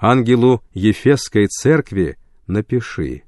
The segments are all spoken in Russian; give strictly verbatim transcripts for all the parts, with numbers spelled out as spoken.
Ангелу Ефесской церкви напиши: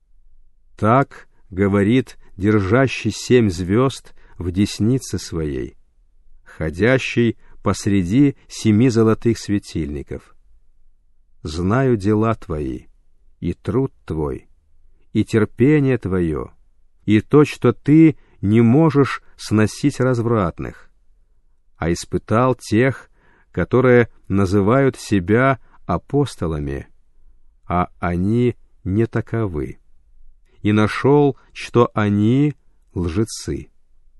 так говорит держащий семь звезд в деснице своей, ходящий посреди семи золотых светильников. Знаю дела твои, и труд твой, и терпение твое, и то, что ты не можешь сносить развратных, а испытал тех, которые называют себя апостолами, а они не таковы, и нашел, что они лжецы.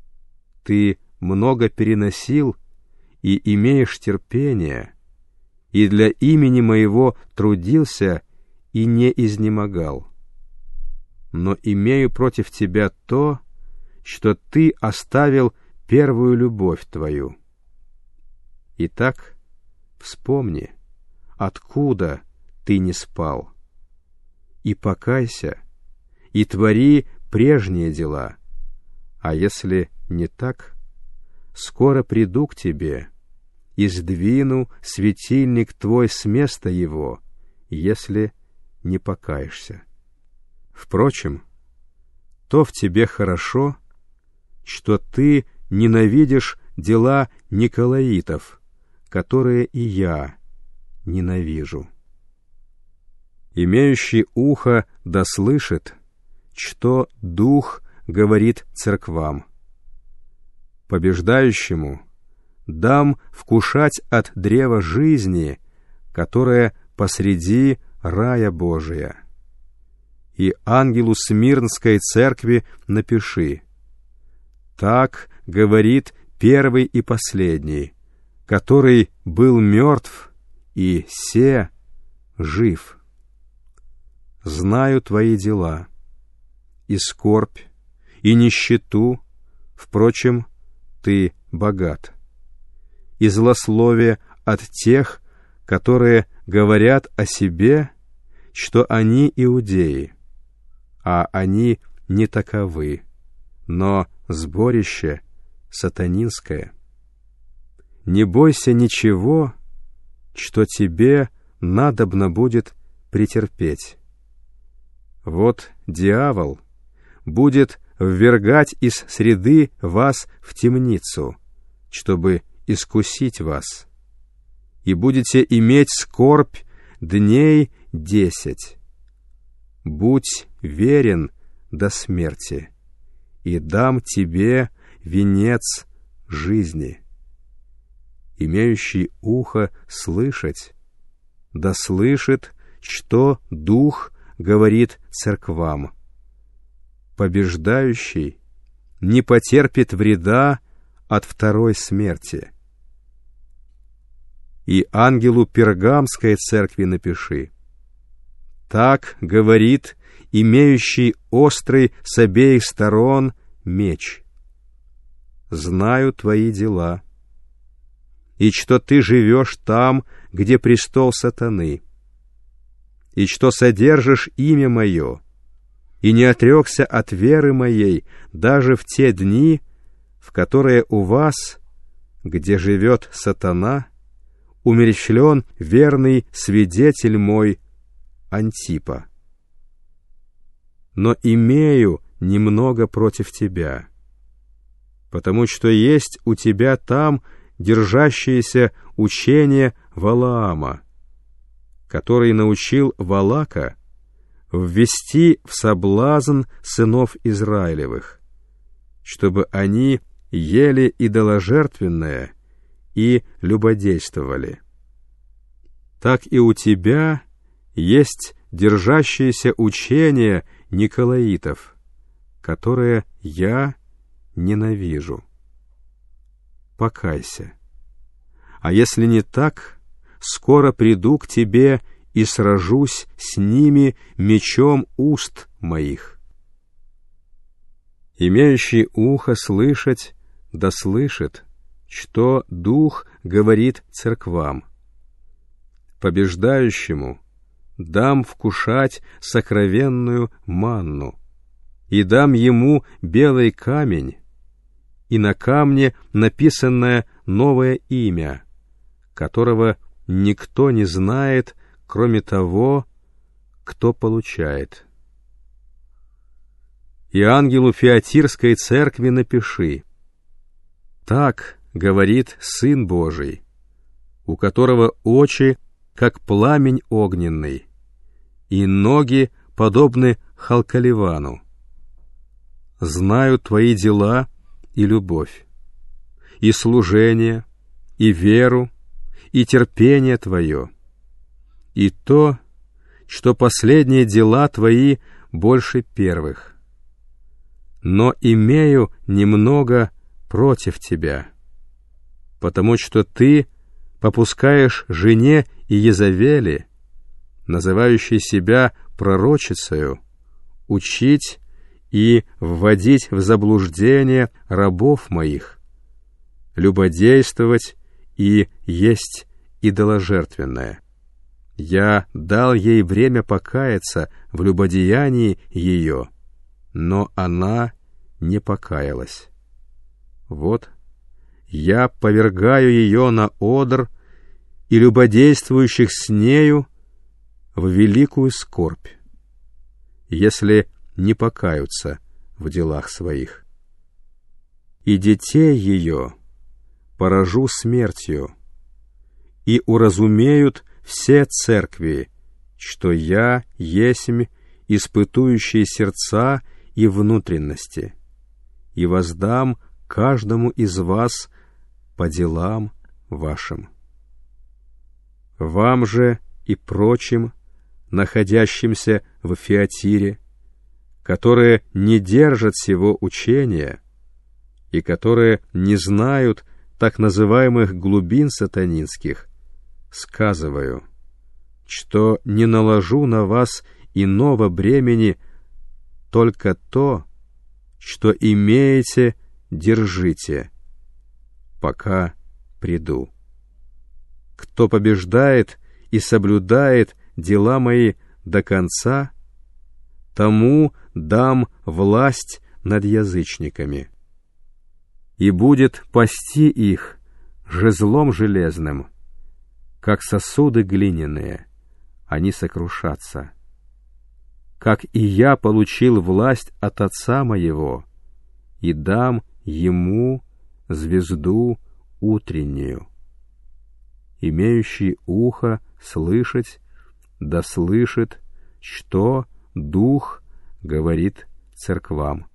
Ты много переносил и имеешь терпение, и для имени моего трудился и не изнемогал. Но имею против тебя то, что ты оставил первую любовь твою. Итак, вспомни, откуда ты не спал, и покайся, и твори прежние дела, а если не так, скоро приду к тебе и сдвину светильник твой с места его, если не покаешься. Впрочем, то в тебе хорошо, что ты ненавидишь дела николаитов, которые и я ненавижу. Имеющий ухо да слышит, что Дух говорит церквам. Побеждающему дам вкушать от древа жизни, которое посреди рая Божия. И ангелу Смирнской церкви напиши: так говорит первый и последний, который был мертв, и се жив. Знаю твои дела, и скорбь, и нищету, впрочем, ты богат, и злословие от тех, которые говорят о себе, что они иудеи, а они не таковы, но сборище сатанинское. Не бойся ничего, что тебе надобно будет претерпеть. Вот дьявол будет ввергать из среды вас в темницу, чтобы искусить вас, и будете иметь скорбь дней десять. Будь верен до смерти, и дам тебе венец жизни. Имеющий ухо слышать, да слышит, что Дух говорит церквам. Побеждающий не потерпит вреда от второй смерти. И ангелу Пергамской церкви напиши: так говорит имеющий острый с обеих сторон меч. Знаю твои дела, и что ты живешь там, где престол сатаны, и что содержишь имя мое, и не отрекся от веры моей даже в те дни, в которые у вас, где живет сатана, умерщвлен верный свидетель мой Антипа. Но имею немного против тебя, потому что есть у тебя там держащееся учение Валаама, который научил Валака ввести в соблазн сынов Израилевых, чтобы они ели идоложертвенное и любодействовали. Так и у тебя есть держащееся учение николаитов, которое я ненавижу. Покайся. А если не так, скоро приду к тебе и сражусь с ними мечом уст моих. Имеющий ухо слышать, да слышит, что Дух говорит церквам. Побеждающему дам вкушать сокровенную манну, и дам ему белый камень, и на камне написанное новое имя, которого никто не знает, кроме того, кто получает. И ангелу Фиатирской церкви напиши: так говорит Сын Божий, у которого очи, как пламень огненный, и ноги подобны халкаливану. Знаю твои дела и любовь, и служение, и веру, и терпение твое, и то, что последние дела твои больше первых. Но имею немного против тебя, потому что ты попускаешь жене Иезавели, называющей себя пророчицею, учить и вводить в заблуждение рабов моих, любодействовать и есть идоложертвенное. Я дал ей время покаяться в любодеянии ее, но она не покаялась. Вот я повергаю ее на одр и любодействующих с нею в великую скорбь, если не покаются в делах своих. И детей ее поражу смертью, и уразумеют все церкви, что я есмь испытующий сердца и внутренности, и воздам каждому из вас по делам вашим. Вам же и прочим, находящимся в Фиатире, которые не держат сего учения и которые не знают так называемых глубин сатанинских, сказываю, что не наложу на вас иного бремени, только то, что имеете, держите, пока приду. Кто побеждает и соблюдает дела мои до конца, тому дам власть над язычниками, и будет пасти их жезлом железным, как сосуды глиняные, они сокрушатся. Как и я получил власть от Отца моего, и дам ему звезду утреннюю. Имеющий ухо слышать, да слышит, что Дух говорит церквам.